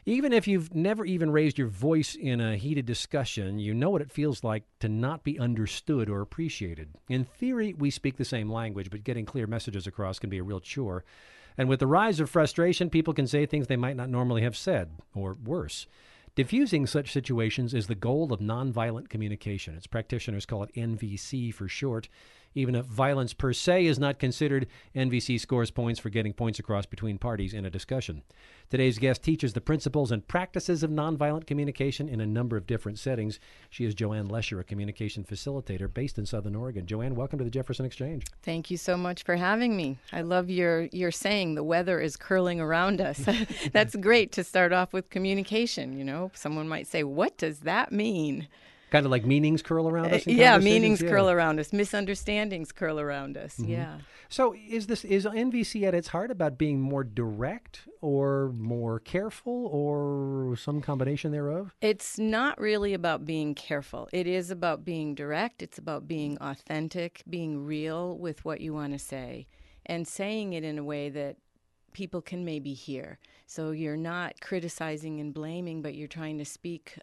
Even if you've never even raised your voice in a heated discussion, you know what it feels like to not be understood or appreciated. In theory, we speak the same language, but getting clear messages across can be a real chore. And with the rise of frustration, people can say things they might not normally have said, or worse. Diffusing such situations is the goal of nonviolent communication. Its practitioners call it NVC for short. Even if violence per se is not considered, NVC scores points for getting points across between parties in a discussion. Today's guest teaches the principles and practices of nonviolent communication in a number of different settings. She is Joanne Lesher, a communication facilitator based in Southern Oregon. Joanne, welcome to the Jefferson Exchange. Thank you so much for having me. I love your saying the weather is curling around us. That's great to start off with communication. You know, someone might say, what does that mean? Kind of like meanings curl around us in Yeah, conversations? meanings curl around us. Misunderstandings curl around us. Mhm. Yeah. So is NVC at its heart about being more direct or more careful or some combination thereof? It's not really about being careful. It is about being direct. It's about being authentic, being real with what you want to say, and saying it in a way that people can maybe hear. So you're not criticizing and blaming, but you're trying to speak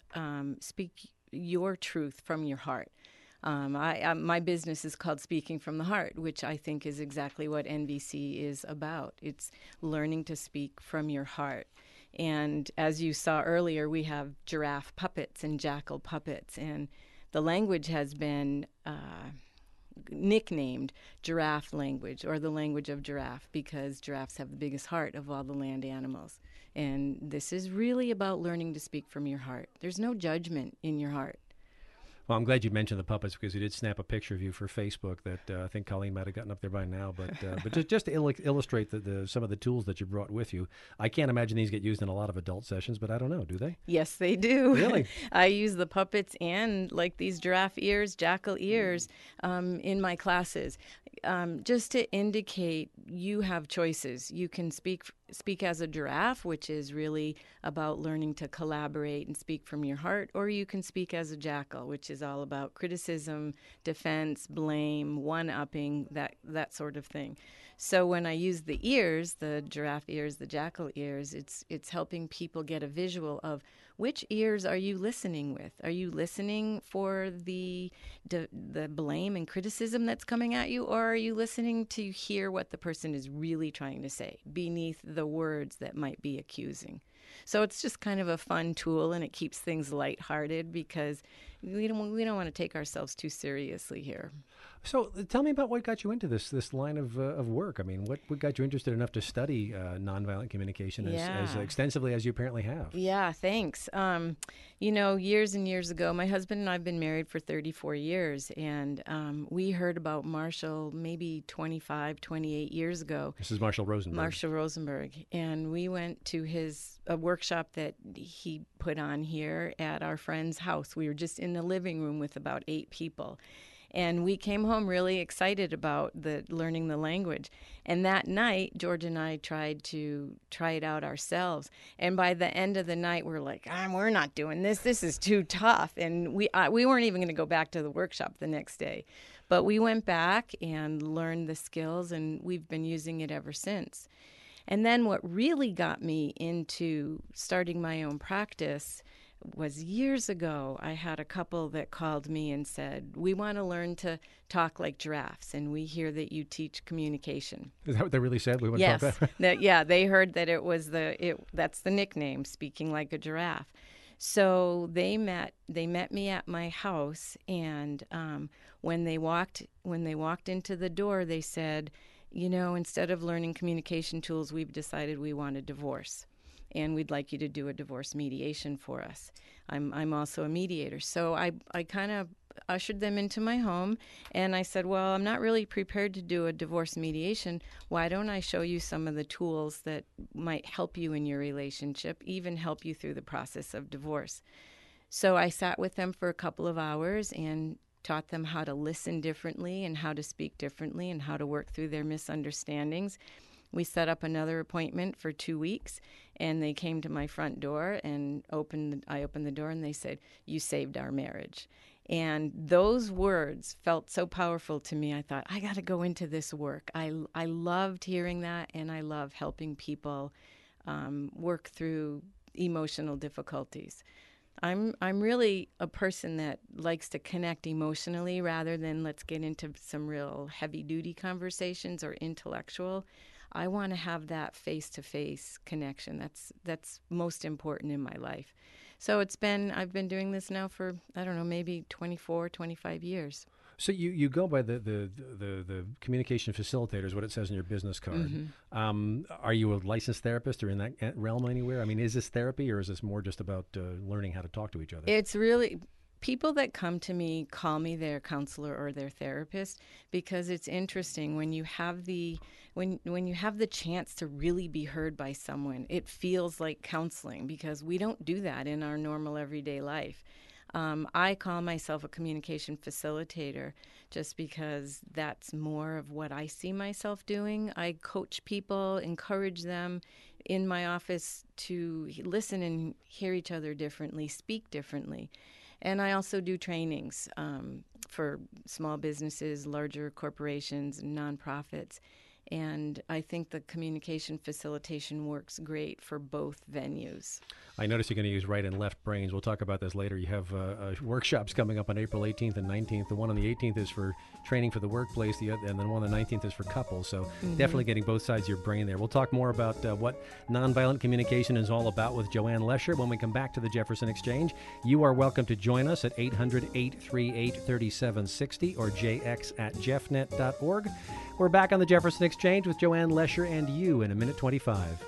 your truth from your heart. My business is called Speaking from the Heart, which I think is exactly what NVC is about. It's learning to speak from your heart. And as you saw earlier, we have giraffe puppets and jackal puppets, and the language has been nicknamed giraffe language, or the language of giraffe, because giraffes have the biggest heart of all the land animals. And this is really about learning to speak from your heart. There's no judgment in your heart. Well, I'm glad you mentioned the puppets because you did snap a picture of you for Facebook that I think Colleen might have gotten up there by now. But just to illustrate some of the tools that you brought with you, I can't imagine these get used in a lot of adult sessions, but I don't know, do they? Yes, they do. Really? I use the puppets and like these giraffe ears, jackal ears in my classes, just to indicate you have choices. You can speak as a giraffe, which is really about learning to collaborate and speak from your heart, or you can speak as a jackal, which is all about criticism, defense, blame, one-upping, that sort of thing. So when I use the ears, the giraffe ears, the jackal ears, it's helping people get a visual of which ears are you listening with? Are you listening for the blame and criticism that's coming at you, or are you listening to hear what the person is really trying to say beneath the words that might be accusing? So it's just kind of a fun tool, and it keeps things lighthearted because we don't want to take ourselves too seriously here. So tell me about what got you into this line of work. I mean, what got you interested enough to study nonviolent communication as extensively as you apparently have? Yeah, thanks. Years and years ago, my husband and I have been married for 34 years, and we heard about Marshall maybe 25, 28 years ago. This is Marshall Rosenberg. Marshall Rosenberg. And we went to a workshop that he put on here at our friend's house. We were just in the living room with about 8 people. And we came home really excited about learning the language. And that night, George and I tried to try it out ourselves. And by the end of the night, we're like, we're not doing this. This is too tough. And we weren't even going to go back to the workshop the next day. But we went back and learned the skills, and we've been using it ever since. And then what really got me into starting my own practice was years ago. I had a couple that called me and said, we want to learn to talk like giraffes, and we hear that you teach communication. Is that what they really said? We want Yes. to talk They heard that that's the nickname, speaking like a giraffe. So they met me at my house, and when they walked into the door, they said, instead of learning communication tools, we've decided we want a divorce, and we'd like you to do a divorce mediation for us. I'm also a mediator. So I kind of ushered them into my home, and I said, well, I'm not really prepared to do a divorce mediation. Why don't I show you some of the tools that might help you in your relationship, even help you through the process of divorce? So I sat with them for a couple of hours and taught them how to listen differently and how to speak differently and how to work through their misunderstandings. We set up another appointment for 2 weeks, and they came to my front door, and I opened the door, and they said, you saved our marriage. And those words felt so powerful to me. I thought, I got to go into this work. I loved hearing that, and I love helping people work through emotional difficulties. I'm really a person that likes to connect emotionally rather than let's get into some real heavy duty conversations or intellectual. I want to have that face-to-face connection. That's most important in my life. So I've been doing this now for, I don't know, maybe 24, 25 years. So you go by the communication facilitator is what it says in your business card. Are you a licensed therapist or in that realm anywhere? I mean, is this therapy or is this more just about learning how to talk to each other? It's really people that come to me call me their counselor or their therapist because it's interesting when you have when you have the chance to really be heard by someone. It feels like counseling because we don't do that in our normal everyday life. I call myself a communication facilitator just because that's more of what I see myself doing. I coach people, encourage them in my office to listen and hear each other differently, speak differently. And I also do trainings for small businesses, larger corporations, and nonprofits. And I think the communication facilitation works great for both venues. I notice you're going to use right and left brains. We'll talk about this later. You have workshops coming up on April 18th and 19th. The one on the 18th is for training for the workplace, and then the one on the 19th is for couples. So definitely getting both sides of your brain there. We'll talk more about what nonviolent communication is all about with Joanne Lesher when we come back to the Jefferson Exchange. You are welcome to join us at 800-838-3760 or jx@jeffnet.org. We're back on the Jefferson Exchange with Joanne Lesher and you in a minute 25.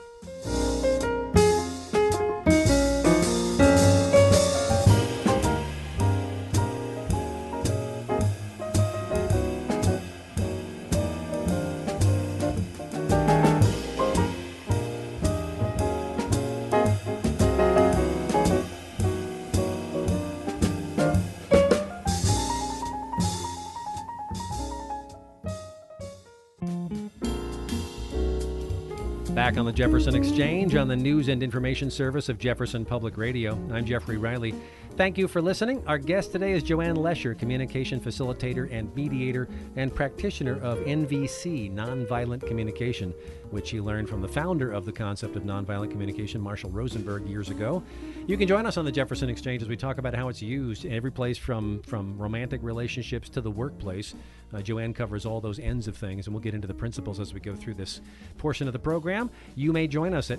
Back on the Jefferson Exchange on the news and information service of Jefferson Public Radio. I'm Jeffrey Riley. Thank you for listening. Our guest today is Joanne Lesher, communication facilitator and mediator and practitioner of NVC, Nonviolent Communication, which she learned from the founder of the concept of nonviolent communication, Marshall Rosenberg, years ago. You can join us on the Jefferson Exchange as we talk about how it's used in every place from romantic relationships to the workplace. Joanne covers all those ends of things, and we'll get into the principles as we go through this portion of the program. You may join us at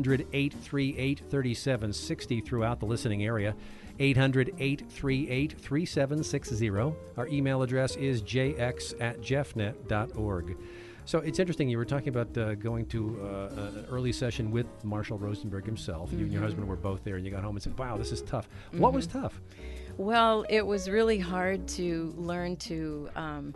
800-838-3760 throughout the listening area. 800-838-3760. Our email address is jx@jeffnet.org. So it's interesting, you were talking about going to an early session with Marshall Rosenberg himself. You and your husband were both there, and you got home and said, wow, this is tough. What was tough? Well, it was really hard to learn to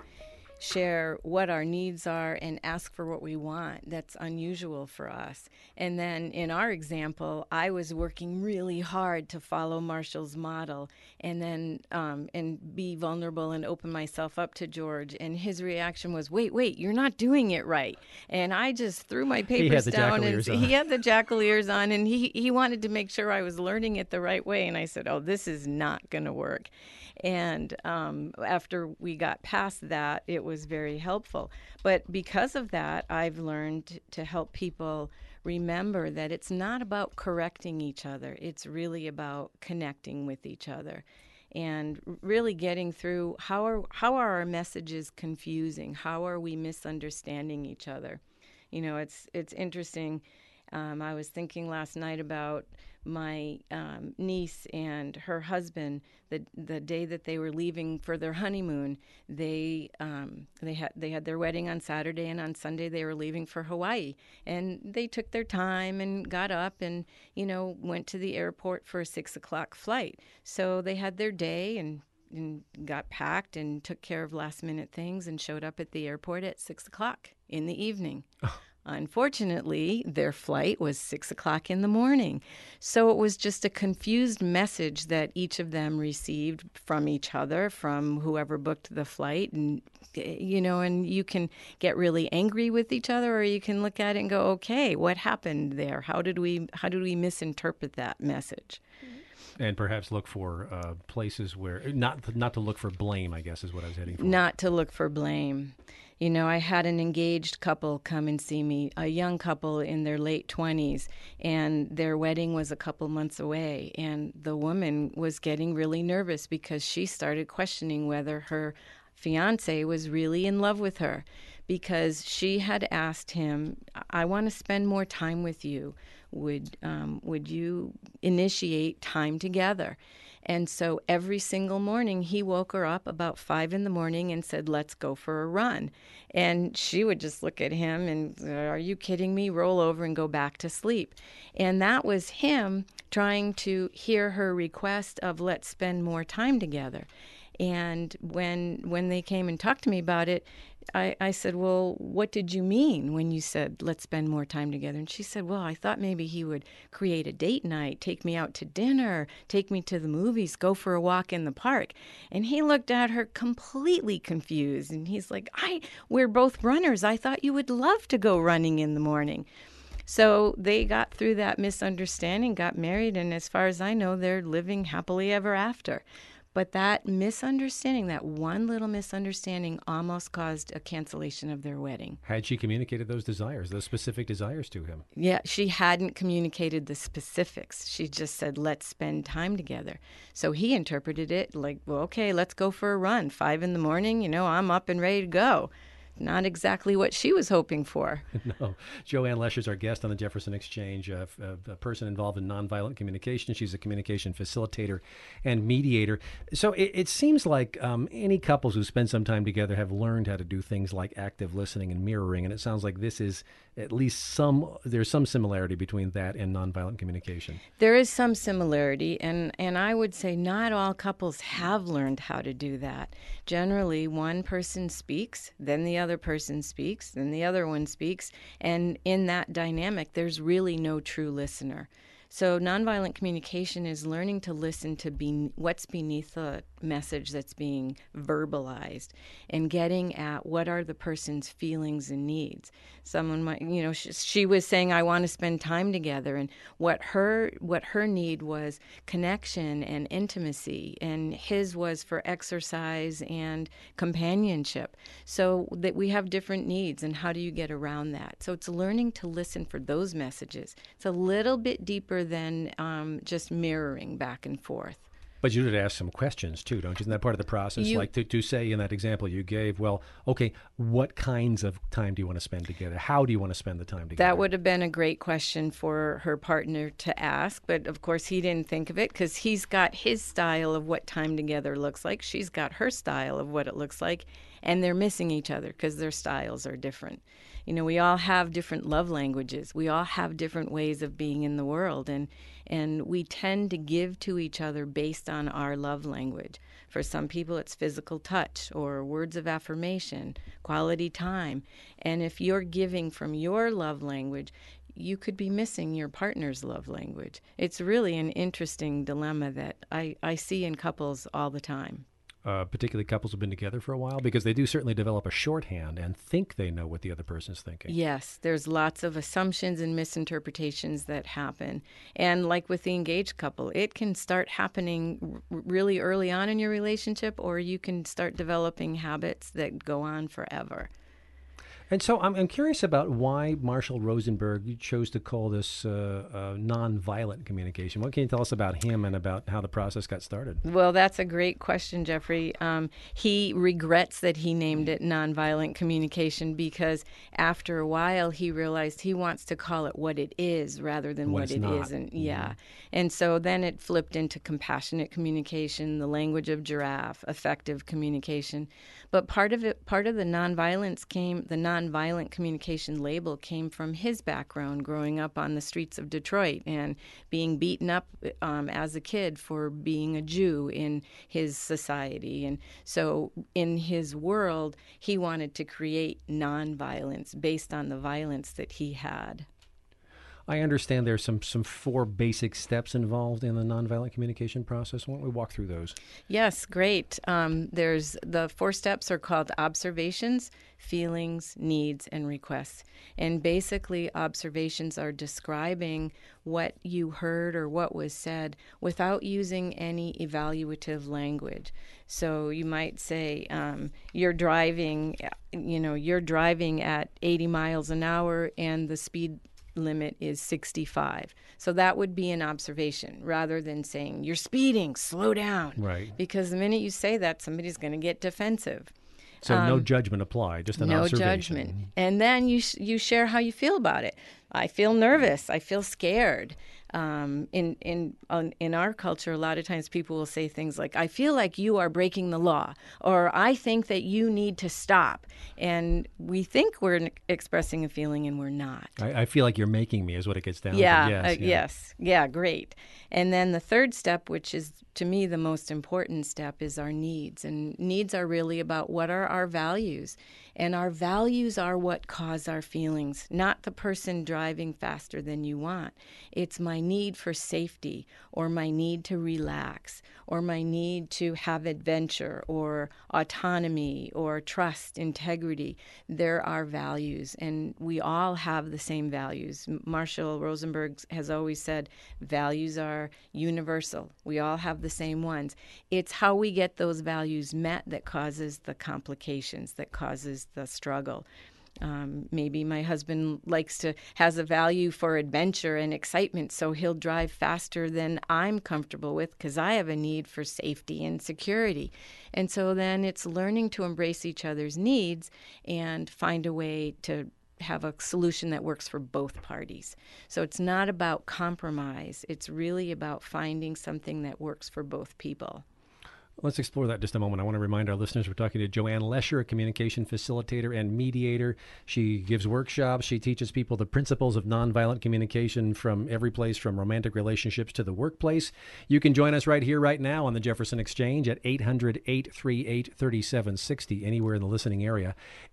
share what our needs are and ask for what we want. That's unusual for us. And then in our example, I was working really hard to follow Marshall's model and then and be vulnerable and open myself up to George. And his reaction was, wait, you're not doing it right. And I just threw my papers down, and he had the jackal ears on, and he wanted to make sure I was learning it the right way. And I said, oh, this is not going to work. And after we got past that, it was very helpful. But because of that, I've learned to help people remember that it's not about correcting each other. It's really about connecting with each other and really getting through how are our messages confusing? How are we misunderstanding each other? You know, it's interesting. I was thinking last night about my niece and her husband. The day that they were leaving for their honeymoon, they had their wedding on Saturday, and on Sunday they were leaving for Hawaii. And they took their time and got up and went to the airport for a 6:00 flight. So they had their day and got packed and took care of last minute things and showed up at the airport at 6:00 in the evening. Unfortunately, their flight was 6:00 in the morning. So it was just a confused message that each of them received from each other, from whoever booked the flight. And, and you can get really angry with each other, or you can look at it and go, okay, what happened there? How did we misinterpret that message? And perhaps look for places where, not to look for blame, I guess is what I was heading for. Not to look for blame. You know, I had an engaged couple come and see me, a young couple in their late 20s, and their wedding was a couple months away. And the woman was getting really nervous because she started questioning whether her fiance was really in love with her, because she had asked him, I want to spend more time with you. Would you initiate time together? And so every single morning he woke her up about 5 in the morning and said, let's go for a run. And she would just look at him and, are you kidding me? Roll over and go back to sleep. And that was him trying to hear her request of let's spend more time together. And when they came and talked to me about it, I said, well, what did you mean when you said, let's spend more time together? And she said, well, I thought maybe he would create a date night, take me out to dinner, take me to the movies, go for a walk in the park. And he looked at her completely confused. And he's like, we're both runners. I thought you would love to go running in the morning. So they got through that misunderstanding, got married, and as far as I know, they're living happily ever after. But that misunderstanding, that one little misunderstanding, almost caused a cancellation of their wedding. Had she communicated those desires, those specific desires to him? Yeah, she hadn't communicated the specifics. She just said, let's spend time together. So he interpreted it like, well, okay, let's go for a run. 5 in the morning, I'm up and ready to go. Not exactly what she was hoping for. No. Joanne Lesher is our guest on the Jefferson Exchange, a person involved in nonviolent communication. She's a communication facilitator and mediator. So it seems like any couples who spend some time together have learned how to do things like active listening and mirroring. And it sounds like this is at least there's some similarity between that and nonviolent communication. There is some similarity, and I would say not all couples have learned how to do that. Generally, one person speaks, then the other person speaks, then the other one speaks, and in that dynamic, there's really no true listener. So nonviolent communication is learning to listen to what's beneath the message that's being verbalized and getting at what are the person's feelings and needs. Someone might, she was saying, I want to spend time together. And what her need was connection and intimacy, and his was for exercise and companionship. So that we have different needs, and how do you get around that? So it's learning to listen for those messages. It's a little bit deeper than just mirroring back and forth. But you did ask some questions too, don't you? Isn't that part of the process? Like to say in that example you gave, well, okay, what kinds of time do you want to spend together? How do you want to spend the time together? That would have been a great question for her partner to ask. But of course, he didn't think of it because he's got his style of what time together looks like. She's got her style of what it looks like. And they're missing each other because their styles are different. We all have different love languages. We all have different ways of being in the world. And we tend to give to each other based on our love language. For some people, it's physical touch or words of affirmation, quality time. And if you're giving from your love language, you could be missing your partner's love language. It's really an interesting dilemma that I see in couples all the time. Particularly couples who've been together for a while, because they do certainly develop a shorthand and think they know what the other person's thinking. Yes, there's lots of assumptions and misinterpretations that happen. And like with the engaged couple, it can start happening really early on in your relationship, or you can start developing habits that go on forever. And so I'm curious about why Marshall Rosenberg chose to call this nonviolent communication. What can you tell us about him and about how the process got started? Well, that's a great question, Jeffrey. He regrets that he named it nonviolent communication because after a while he realized he wants to call it what it is rather than what it isn't. Yeah. And so then it flipped into compassionate communication, the language of giraffe, effective communication. But part of the nonviolent communication label came from his background growing up on the streets of Detroit and being beaten up as a kid for being a Jew in his society. And so in his world, he wanted to create nonviolence based on the violence that he had. I understand there's some four basic steps involved in the nonviolent communication process. Why don't we walk through those? Yes, great. There's the four steps are called observations, feelings, needs, and requests. And basically, observations are describing what you heard or what was said without using any evaluative language. So you might say, you're driving at 80 miles an hour and the speed limit is 65. So that would be an observation rather than saying, you're speeding, slow down. Right. Because the minute you say that, somebody's going to get defensive. So no judgment applied, just an No observation. judgment. And then you share how you feel about it. I feel nervous. I feel scared. In our culture, a lot of times people will say things like, I feel like you are breaking the law, or I think that you need to stop. And we think we're expressing a feeling and we're not. I feel like you're making me is what it gets down to. Yes. Yeah, great. And then the third step, which is to me the most important step, is our needs. And needs are really about what are our values. And our values are what cause our feelings, not the person driving faster than you want. It's my need for safety, or my need to relax, or my need to have adventure, or autonomy, or trust, integrity. There are values, and we all have the same values. Marshall Rosenberg has always said values are universal. We all have the same ones. It's how we get those values met that causes the complications, that causes the struggle. Maybe my husband has a value for adventure and excitement, so he'll drive faster than I'm comfortable with because I have a need for safety and security. And so then it's learning to embrace each other's needs and find a way to have a solution that works for both parties. So it's not about compromise. It's really about finding something that works for both people. Let's explore that just a moment. I want to remind our listeners we're talking to Joanne Lesher, a communication facilitator and mediator. She gives workshops. She teaches people the principles of nonviolent communication from every place, from romantic relationships to the workplace. You can join us right here, right now on the Jefferson Exchange at 800-838-3760, anywhere in the listening area,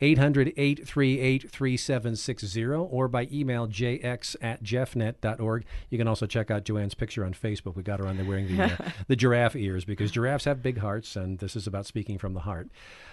800-838-3760, or by email jx@jeffnet.org. You can also check out Joanne's picture on Facebook. We got her on there wearing the giraffe ears, because giraffes have big hearts, and this is about speaking from the heart.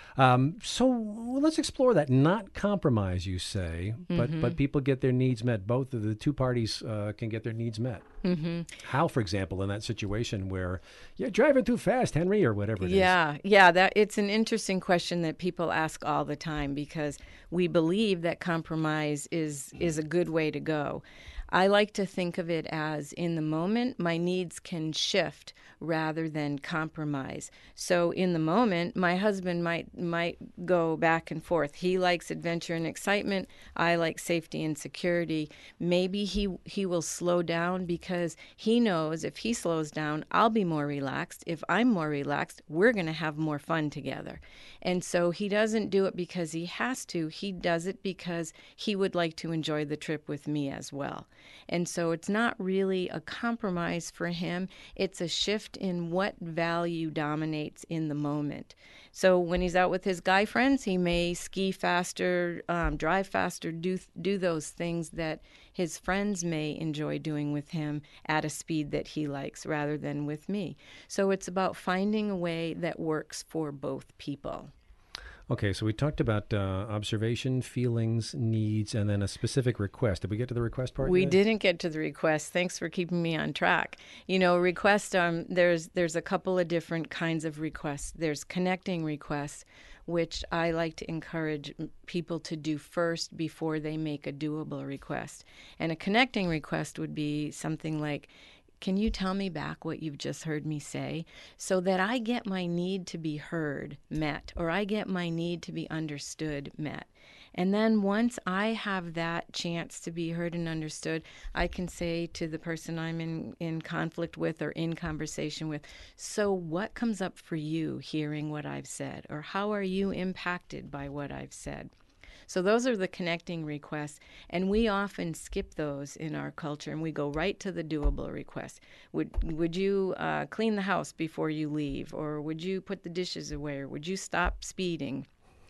So let's explore that. Not compromise, you say, but people get their needs met. Both of the two parties can get their needs met. Mm-hmm. How, for example, in that situation where you're driving too fast, Henry, or whatever it is? Yeah, it's an interesting question that people ask all the time, because we believe that compromise is a good way to go. I like to think of it as, in the moment, my needs can shift rather than compromise. So in the moment, my husband might go back and forth. He likes adventure and excitement. I like safety and security. Maybe he will slow down because he knows if he slows down, I'll be more relaxed. If I'm more relaxed, we're going to have more fun together. And so he doesn't do it because he has to. He does it because he would like to enjoy the trip with me as well. And so it's not really a compromise for him. It's a shift in what value dominates in the moment. So when he's out with his guy friends, he may ski faster, drive faster, do those things that his friends may enjoy doing with him at a speed that he likes rather than with me. So it's about finding a way that works for both people. Okay, so we talked about observation, feelings, needs, and then a specific request. Did we get to the request part? We didn't get to the request. Thanks for keeping me on track. Request, there's a couple of different kinds of requests. There's connecting requests, which I like to encourage people to do first before they make a doable request. And a connecting request would be something like, can you tell me back what you've just heard me say, so that I get my need to be heard met, or I get my need to be understood met? And then once I have that chance to be heard and understood, I can say to the person I'm in conflict with or in conversation with, so what comes up for you hearing what I've said? Or how are you impacted by what I've said? So those are the connecting requests, and we often skip those in our culture, and we go right to the doable request. Would you clean the house before you leave, or would you put the dishes away, or would you stop speeding?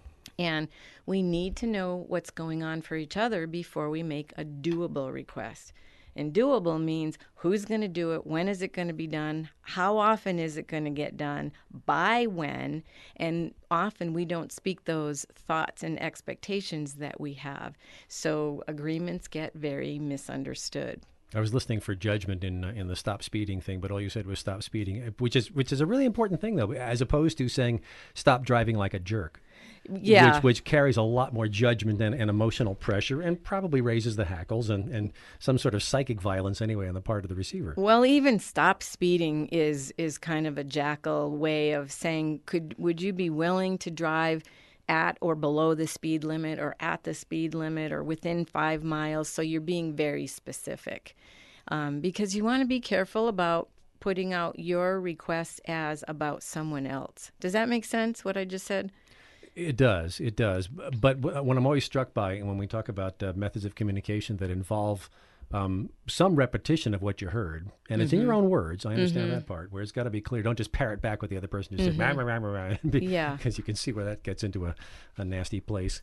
And we need to know what's going on for each other before we make a doable request. And doable means who's going to do it, when is it going to be done, how often is it going to get done, by when, and often we don't speak those thoughts and expectations that we have. So agreements get very misunderstood. I was listening for judgment in the stop speeding thing, but all you said was stop speeding, which is a really important thing, though, as opposed to saying stop driving like a jerk. Yeah. Which carries a lot more judgment and emotional pressure and probably raises the hackles and some sort of psychic violence anyway on the part of the receiver. Well, even stop speeding is kind of a jackal way of saying, would you be willing to drive at or below the speed limit or at the speed limit or within 5 miles? So you're being very specific because you want to be careful about putting out your request as about someone else. Does that make sense, what I just said? It does. But what I'm always struck by, and when we talk about methods of communication that involve some repetition of what you heard, and it's in your own words, I understand that part, where it's got to be clear. Don't just parrot back what the other person just said, rah, rah, rah, rah, because you can see where that gets into a nasty place.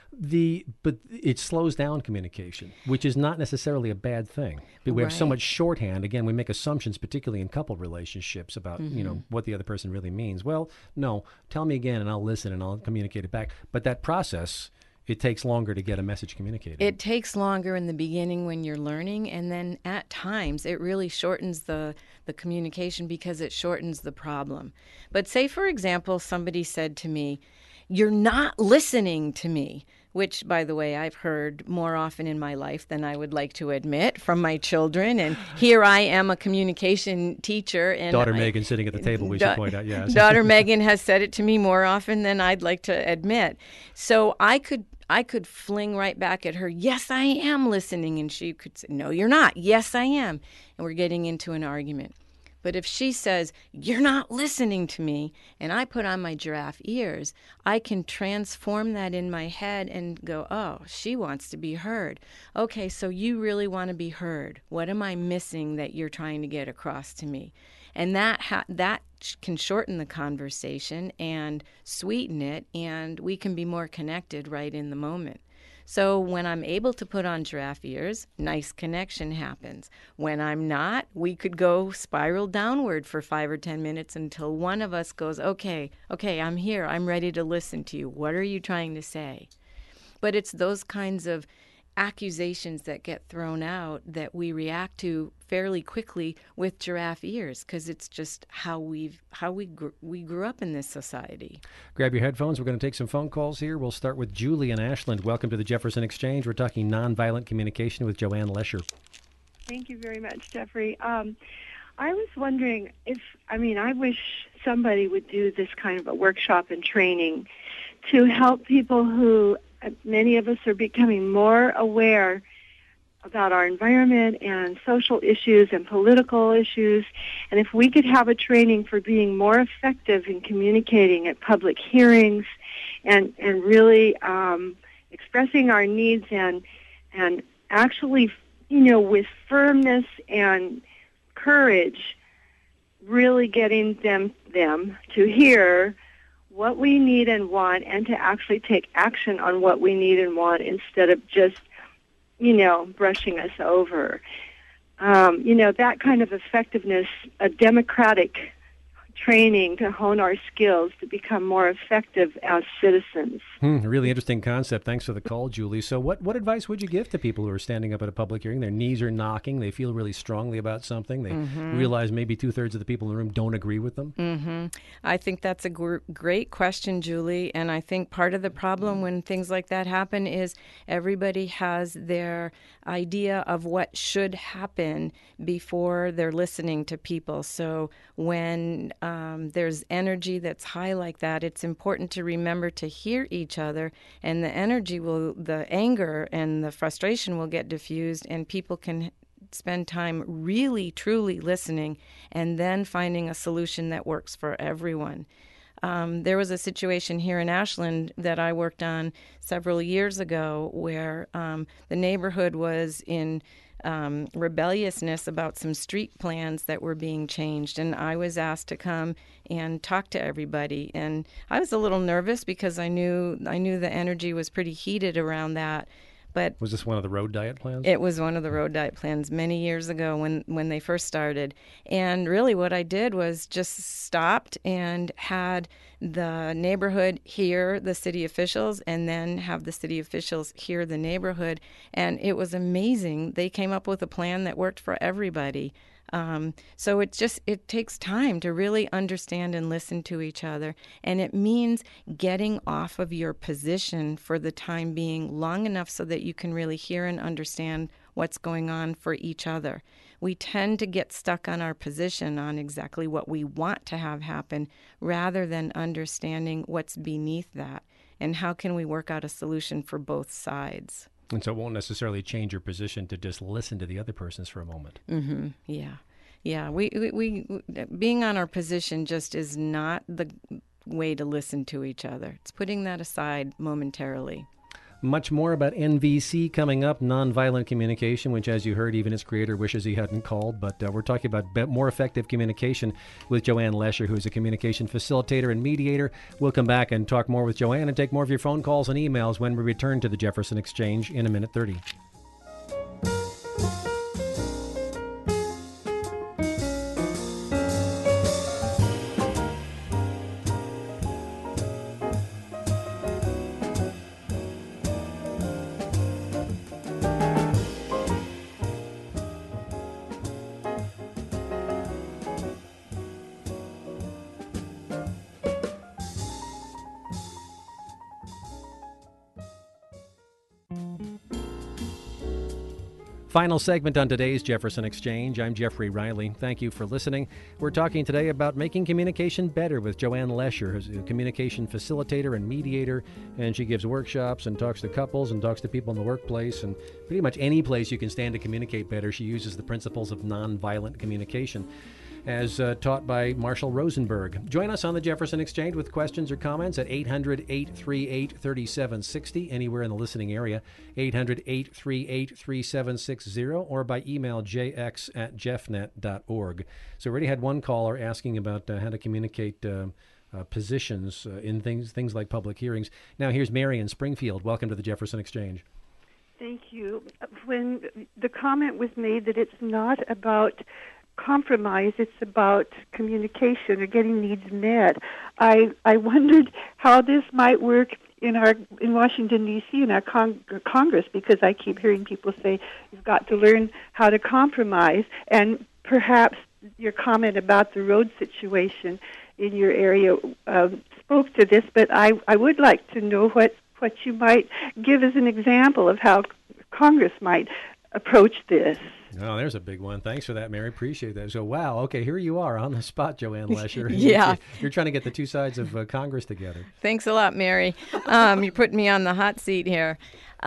But it slows down communication, which is not necessarily a bad thing. But we have so much shorthand. Again, we make assumptions, particularly in couple relationships, about what the other person really means. Well, no, tell me again, and I'll listen, and I'll communicate it back. But that process, it takes longer to get a message communicated. It takes longer in the beginning when you're learning, and then at times it really shortens the communication because it shortens the problem. But say, for example, somebody said to me, "You're not listening to me," which, by the way, I've heard more often in my life than I would like to admit from my children. And here I am, a communication teacher. And daughter Megan sitting at the table, we should point out, yes. Daughter Megan has said it to me more often than I'd like to admit. So I could fling right back at her, "Yes, I am listening." And she could say, "No, you're not." "Yes, I am." And we're getting into an argument. But if she says, "You're not listening to me," and I put on my giraffe ears, I can transform that in my head and go, "Oh, she wants to be heard. Okay, so you really want to be heard. What am I missing that you're trying to get across to me?" And that can shorten the conversation and sweeten it, and we can be more connected right in the moment. So when I'm able to put on giraffe ears, nice connection happens. When I'm not, we could go spiral downward for 5 or 10 minutes until one of us goes, okay, I'm here. I'm ready to listen to you. What are you trying to say? But it's those kinds of accusations that get thrown out that we react to fairly quickly with giraffe ears, because it's just how we grew up in this society. Grab your headphones. We're going to take some phone calls here. We'll start with Julie in Ashland. Welcome to the Jefferson Exchange. We're talking nonviolent communication with Joanne Lesher. Thank you very much, Jeffrey. I was wondering I wish somebody would do this kind of a workshop and training to help people who, many of us are becoming more aware about our environment and social issues and political issues. And if we could have a training for being more effective in communicating at public hearings and really expressing our needs and actually, with firmness and courage, really getting them to hear what we need and want, and to actually take action on what we need and want instead of just, brushing us over. That kind of effectiveness, a democratic training to hone our skills to become more effective as citizens. Really interesting concept. Thanks for the call, Julie. So what advice would you give to people who are standing up at a public hearing? Their knees are knocking. They feel really strongly about something. They realize maybe 2/3 of the people in the room don't agree with them. I think that's a great question, Julie. And I think part of the problem when things like that happen is everybody has their idea of what should happen before they're listening to people. So when there's energy that's high like that, it's important to remember to hear each other, and the anger and the frustration will get diffused, and people can spend time really, truly listening and then finding a solution that works for everyone. There was a situation here in Ashland that I worked on several years ago where the neighborhood was in rebelliousness about some street plans that were being changed, and I was asked to come and talk to everybody. And I was a little nervous because I knew the energy was pretty heated around that. But Was this one of the road diet plans? it was one of the road diet plans many years ago when they first started. And really what I did was just stopped and had the neighborhood hear the city officials and then have the city officials hear the neighborhood. And it was amazing. They came up with a plan that worked for everybody. So it takes time to really understand and listen to each other. And it means getting off of your position for the time being long enough so that you can really hear and understand what's going on for each other. We tend to get stuck on our position on exactly what we want to have happen rather than understanding what's beneath that and how can we work out a solution for both sides. And so it won't necessarily change your position to just listen to the other person's for a moment. Mm-hmm. Yeah. Yeah. We being on our position just is not the way to listen to each other. It's putting that aside momentarily. Much more about NVC coming up, nonviolent communication, which, as you heard, even its creator wishes he hadn't called. But we're talking about more effective communication with Joanne Lesher, who's a communication facilitator and mediator. We'll come back and talk more with Joanne and take more of your phone calls and emails when we return to the Jefferson Exchange in a minute 30. Final segment on today's Jefferson Exchange. I'm Jeffrey Riley. Thank you for listening. We're talking today about making communication better with Joanne Lesher, who's a communication facilitator and mediator, and she gives workshops and talks to couples and talks to people in the workplace and pretty much any place you can stand to communicate better. She uses the principles of nonviolent communication, as taught by Marshall Rosenberg. Join us on the Jefferson Exchange with questions or comments at 800-838-3760, anywhere in the listening area, 800-838-3760, or by email jx@jeffnet.org. So we already had one caller asking about how to communicate positions in things like public hearings. Now here's Mary in Springfield. Welcome to the Jefferson Exchange. Thank you. When the comment was made that it's not about compromise, it's about communication or getting needs met, I wondered how this might work in Washington, D.C., in our Congress, because I keep hearing people say you've got to learn how to compromise, and perhaps your comment about the road situation in your area spoke to this, but I would like to know what you might give as an example of how Congress might approach this. Oh, there's a big one. Thanks for that, Mary. Appreciate that. So, wow. Okay, here you are on the spot, Joanne Lesher. Yeah. You're trying to get the two sides of Congress together. Thanks a lot, Mary. You're putting me on the hot seat here.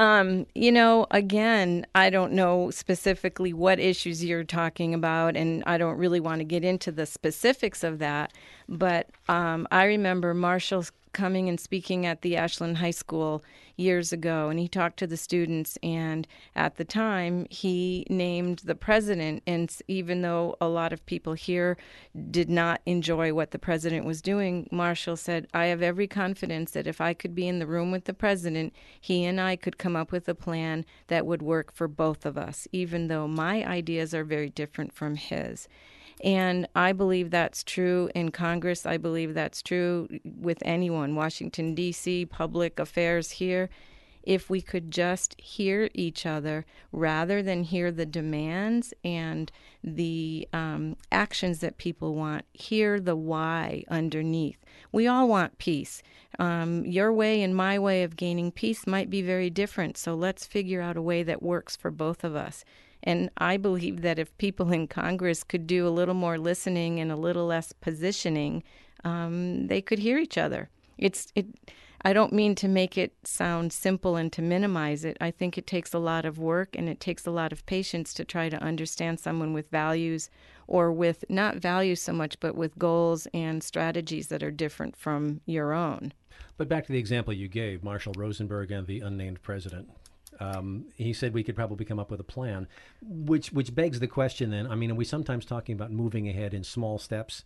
Again, I don't know specifically what issues you're talking about, and I don't really want to get into the specifics of that. But I remember Marshall coming and speaking at the Ashland High School years ago, and he talked to the students, and at the time he named the president, and even though a lot of people here did not enjoy what the president was doing, Marshall said, I have every confidence that if I could be in the room with the president, he and I could come up with a plan that would work for both of us, even though my ideas are very different from his. And I believe that's true in Congress. I believe that's true with anyone, Washington, D.C., public affairs here. If we could just hear each other rather than hear the demands and the actions that people want, hear the why underneath. We all want peace. Your way and my way of gaining peace might be very different, so let's figure out a way that works for both of us. And I believe that if people in Congress could do a little more listening and a little less positioning, they could hear each other. I don't mean to make it sound simple and to minimize it. I think it takes a lot of work and it takes a lot of patience to try to understand someone with values, or with not values so much, but with goals and strategies that are different from your own. But back to the example you gave, Marshall Rosenberg and the unnamed president. He said we could probably come up with a plan, which begs the question then, are we sometimes talking about moving ahead in small steps?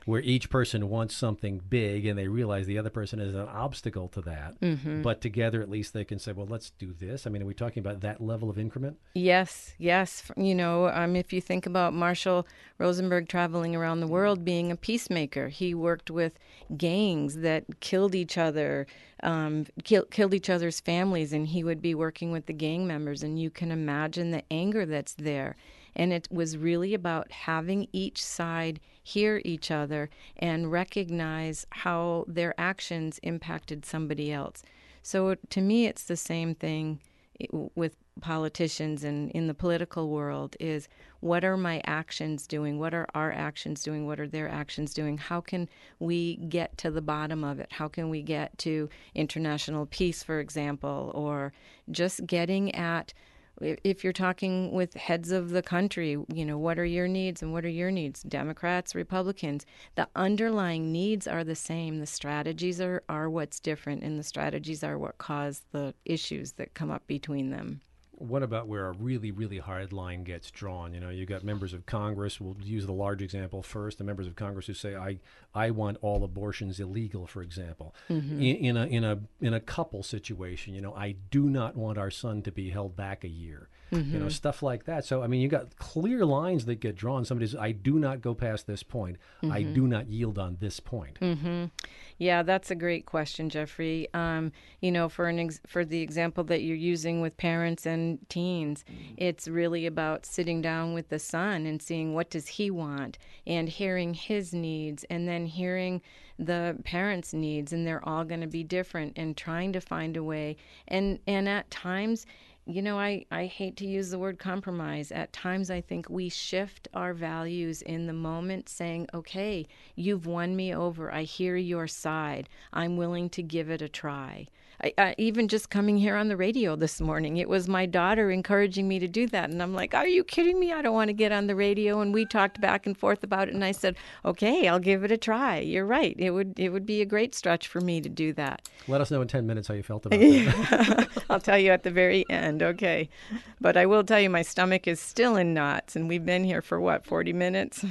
where each person wants something big and they realize the other person is an obstacle to that. But together, at least they can say, well, let's do this. I mean, are we talking about that level of increment? Yes, yes. If you think about Marshall Rosenberg traveling around the world being a peacemaker, he worked with gangs that killed each other, killed each other's families, and he would be working with the gang members, and you can imagine the anger that's there. And it was really about having each side hear each other and recognize how their actions impacted somebody else. So to me, it's the same thing with politicians and in the political world is, what are my actions doing? What are our actions doing? What are their actions doing? How can we get to the bottom of it? How can we get to international peace, for example, or just getting at, if you're talking with heads of the country, what are your needs and what are your needs? Democrats, Republicans, the underlying needs are the same. The strategies are what's different, and the strategies are what cause the issues that come up between them. What about where a really, really hard line gets drawn? You got members of Congress, we'll use the large example first, the members of Congress who say, I want all abortions illegal, for example. In a couple situation, I do not want our son to be held back a year. Stuff like that. So, I mean, you got clear lines that get drawn. Somebody says, I do not go past this point. I do not yield on this point. Yeah, that's a great question, Jeffrey. For the example that you're using with parents and teens, it's really about sitting down with the son and seeing what does he want and hearing his needs, and then hearing the parents' needs, and they're all going to be different, and trying to find a way. And at times, I hate to use the word compromise. At times, I think we shift our values in the moment, saying, okay, you've won me over. I hear your side. I'm willing to give it a try. I even just coming here on the radio this morning, it was my daughter encouraging me to do that. And I'm like, are you kidding me? I don't want to get on the radio. And we talked back and forth about it. And I said, okay, I'll give it a try. You're right. It would be a great stretch for me to do that. Let us know in 10 minutes how you felt about that. I'll tell you at the very end. Okay. But I will tell you, my stomach is still in knots. And we've been here for 40 minutes?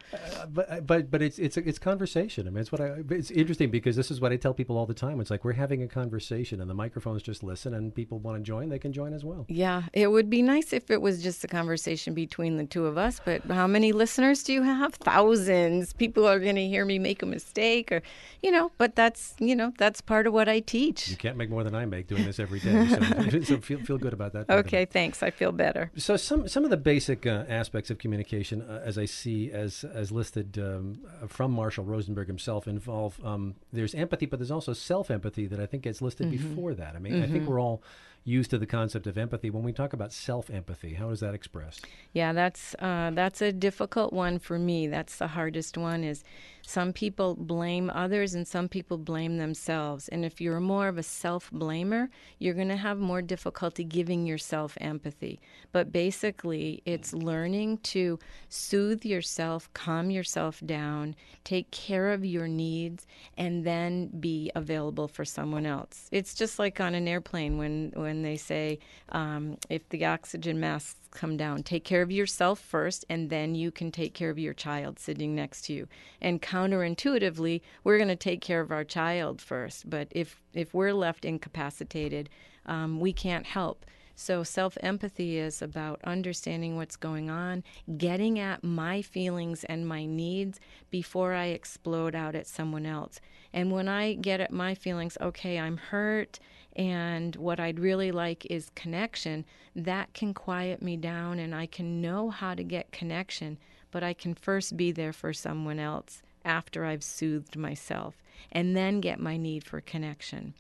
But it's conversation. I mean, it's interesting because this is what I tell people all the time. It's like we're having a conversation and the microphones just listen, and people want to join, they can join as well. Yeah, it would be nice if it was just a conversation between the two of us, but how many listeners do you have? Thousands. People are going to hear me make a mistake, or, but that's part of what I teach. You can't make more than I make doing this every day, so feel good about that. Okay, thanks. I feel better. So some of the basic aspects of communication, as I see as listed from Marshall Rosenberg himself, involve there's empathy, but there's also self-empathy that I think gets listed before that. I mean, I think we're all used to the concept of empathy. When we talk about self-empathy, how is that expressed? Yeah, that's a difficult one for me. That's the hardest one. Is some people blame others and some people blame themselves. And if you're more of a self-blamer, you're going to have more difficulty giving yourself empathy. But basically, it's learning to soothe yourself, calm yourself down, take care of your needs, and then be available for someone else. It's just like on an airplane when they say, if the oxygen masks come down, take care of yourself first, and then you can take care of your child sitting next to you. And counterintuitively, we're going to take care of our child first. But if we're left incapacitated, we can't help. So self-empathy is about understanding what's going on, getting at my feelings and my needs before I explode out at someone else. And when I get at my feelings, okay, I'm hurt, and what I'd really like is connection, that can quiet me down, and I can know how to get connection, but I can first be there for someone else after I've soothed myself, and then get my need for connection.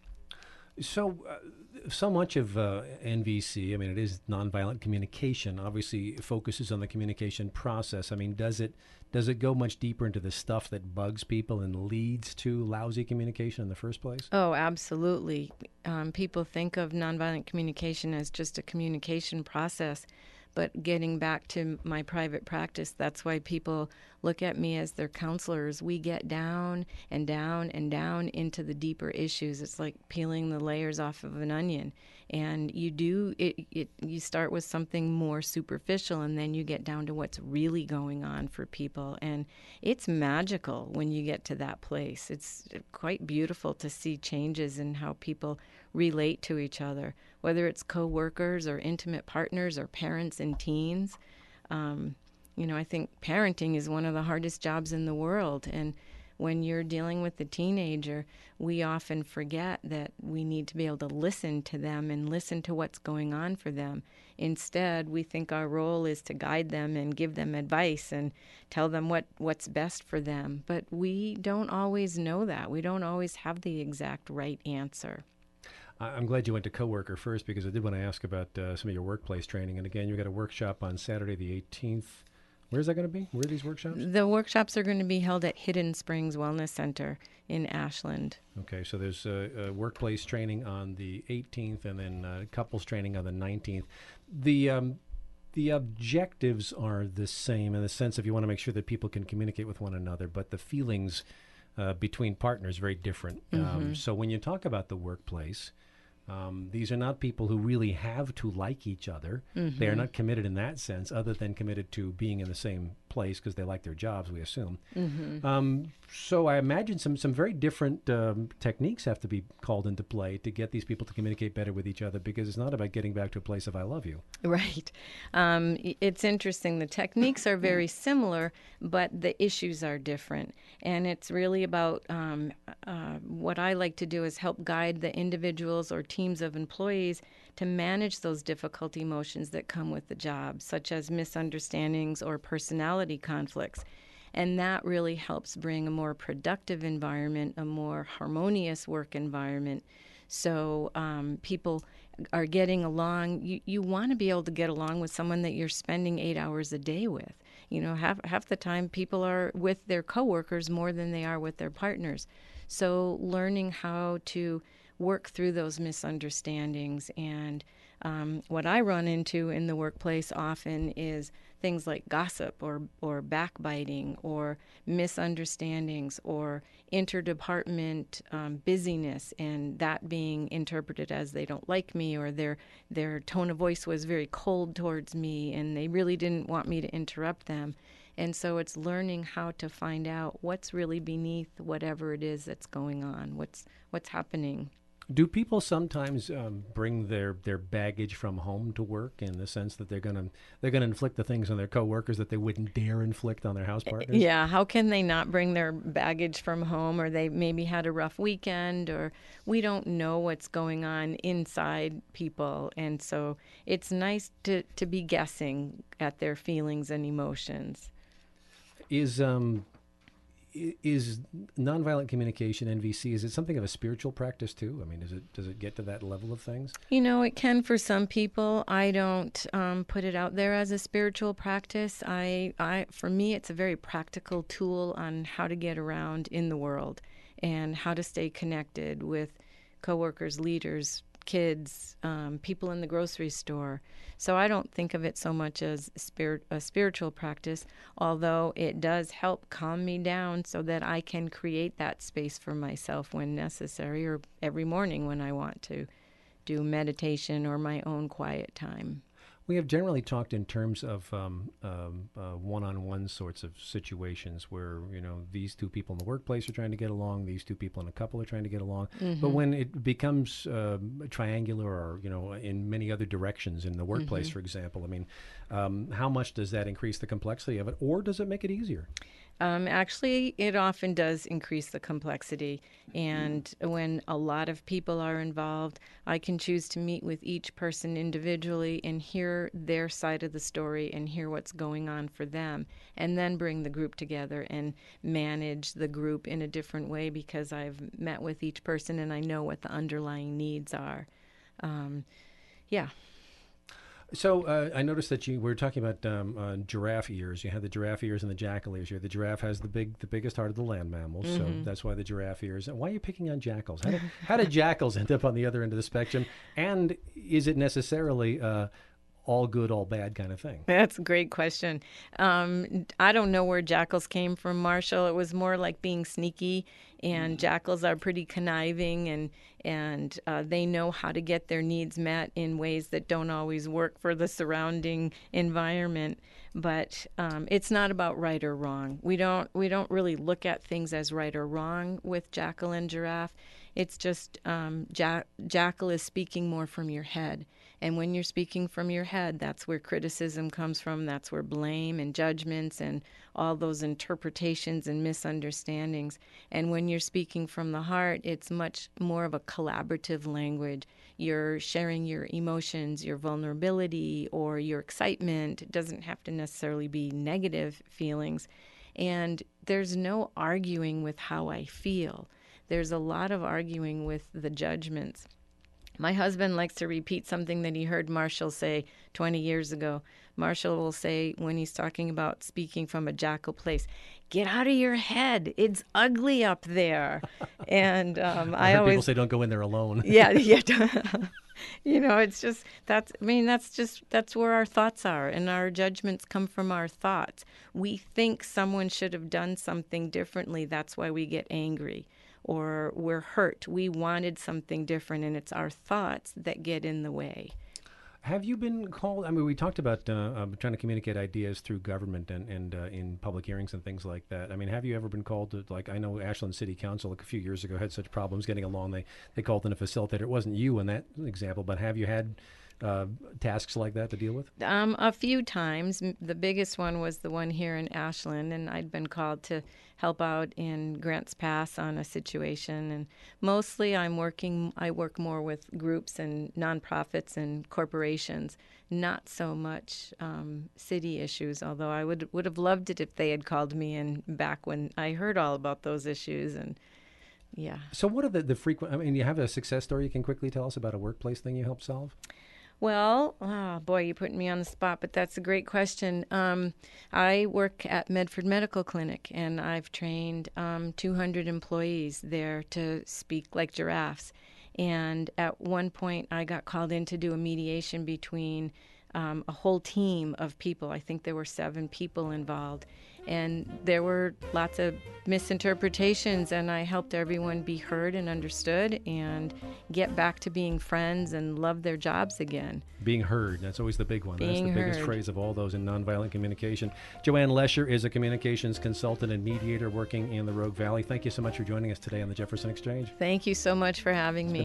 So much of NVC, I mean, it is nonviolent communication, obviously focuses on the communication process. I mean, does it go much deeper into the stuff that bugs people and leads to lousy communication in the first place? Oh, absolutely. People think of nonviolent communication as just a communication process. But getting back to my private practice, that's why people look at me as their counselors. We get down and down and down into the deeper issues. It's like peeling the layers off of an onion. And you start with something more superficial, and then you get down to what's really going on for people. And it's magical when you get to that place. It's quite beautiful to see changes in how people relate to each other, whether it's coworkers or intimate partners or parents and teens. I think parenting is one of the hardest jobs in the world. And when you're dealing with the teenager, we often forget that we need to be able to listen to them and listen to what's going on for them. Instead, we think our role is to guide them and give them advice and tell them what's best for them. But we don't always know that. We don't always have the exact right answer. I'm glad you went to coworker first, because I did want to ask about some of your workplace training. And again, you've got a workshop on Saturday the 18th. Where's that going to be? Where are these workshops? The workshops are going to be held at Hidden Springs Wellness Center in Ashland. Okay, so there's workplace training on the 18th, and then couples training on the 19th. The objectives are the same in the sense of you want to make sure that people can communicate with one another, but the feelings between partners very different. So when you talk about the workplace, these are not people who really have to like each other. They are not committed in that sense, other than committed to being in the same place because they like their jobs, we assume. So I imagine some very different techniques have to be called into play to get these people to communicate better with each other, because it's not about getting back to a place of I love you. Right. It's interesting. The techniques are very similar, but the issues are different. And it's really about what I like to do is help guide the individuals or teams of employees to manage those difficult emotions that come with the job, such as misunderstandings or personality conflicts. And that really helps bring a more productive environment, a more harmonious work environment. So people are getting along. You want to be able to get along with someone that you're spending 8 hours a day with. Half the time people are with their coworkers more than they are with their partners. So learning how to work through those misunderstandings. And what I run into in the workplace often is things like gossip or backbiting or misunderstandings or interdepartment busyness, and that being interpreted as they don't like me, or their tone of voice was very cold towards me and they really didn't want me to interrupt them. And so it's learning how to find out what's really beneath whatever it is that's going on, what's happening. Do people sometimes bring their baggage from home to work, in the sense that they're gonna inflict the things on their coworkers that they wouldn't dare inflict on their house partners? Yeah, how can they not bring their baggage from home, or they maybe had a rough weekend, or we don't know what's going on inside people. And so it's nice to be guessing at their feelings and emotions. Is nonviolent communication, NVC, is it something of a spiritual practice too? I mean, does it get to that level of things? It can for some people. I don't put it out there as a spiritual practice. For me, it's a very practical tool on how to get around in the world and how to stay connected with coworkers, leaders, kids, people in the grocery store. So I don't think of it so much as a spiritual practice, although it does help calm me down so that I can create that space for myself when necessary, or every morning when I want to do meditation or my own quiet time. We have generally talked in terms of one-on-one sorts of situations where, these two people in the workplace are trying to get along, these two people in a couple are trying to get along. But when it becomes triangular, or, in many other directions in the workplace, for example, I mean, how much does that increase the complexity of it, or does it make it easier? Actually, it often does increase the complexity. And when a lot of people are involved, I can choose to meet with each person individually and hear their side of the story and hear what's going on for them, and then bring the group together and manage the group in a different way, because I've met with each person and I know what the underlying needs are. Yeah. So I noticed that you were talking about giraffe ears. You had the giraffe ears and the jackal ears here. The giraffe has the biggest heart of the land mammals, so that's why the giraffe ears. And why are you picking on jackals? How do jackals end up on the other end of the spectrum? And is it necessarily all good, all bad kind of thing? That's a great question. I don't know where jackals came from, Marshall. It was more like being sneaky, and jackals are pretty conniving, and they know how to get their needs met in ways that don't always work for the surrounding environment. But it's not about right or wrong. We don't really look at things as right or wrong with jackal and giraffe. It's just jackal is speaking more from your head. And when you're speaking from your head, that's where criticism comes from. That's where blame and judgments and all those interpretations and misunderstandings. And when you're speaking from the heart, it's much more of a collaborative language. You're sharing your emotions, your vulnerability, or your excitement. It doesn't have to necessarily be negative feelings. And there's no arguing with how I feel. There's a lot of arguing with the judgments. My husband likes to repeat something that he heard Marshall say 20 years ago. Marshall will say when he's talking about speaking from a jackal place, "Get out of your head. It's ugly up there." And I heard people say don't go in there alone. Yeah. It's just that's where our thoughts are, and our judgments come from our thoughts. We think someone should have done something differently. That's why we get angry. Or we're hurt. We wanted something different, and it's our thoughts that get in the way. Have you been called? I mean, we talked about trying to communicate ideas through government and in public hearings and things like that. I mean, have you ever been called to, like, I know Ashland City Council a few years ago had such problems getting along. They called in a facilitator. It wasn't you in that example, but have you had tasks like that to deal with? A few times. The biggest one was the one here in Ashland, and I'd been called to help out in Grants Pass on a situation. And mostly I work more with groups and nonprofits and corporations, not so much city issues, although I would have loved it if they had called me in back when I heard all about those issues. And yeah. So what are the frequent, I mean, you have a success story you can quickly tell us about a workplace thing you helped solve? Well, oh boy, you're putting me on the spot, but that's a great question. I work at Medford Medical Clinic, and I've trained 200 employees there to speak like giraffes. And at one point, I got called in to do a mediation between a whole team of people. I think there were 7 people involved. And there were lots of misinterpretations, and I helped everyone be heard and understood and get back to being friends and love their jobs again. Being heard, that's always the big one. That's the biggest heard. phrase of all those in nonviolent communication. Joanne Lesher is a communications consultant and mediator working in the Rogue Valley. Thank you so much for joining us today on the Jefferson Exchange. Thank you so much for having me.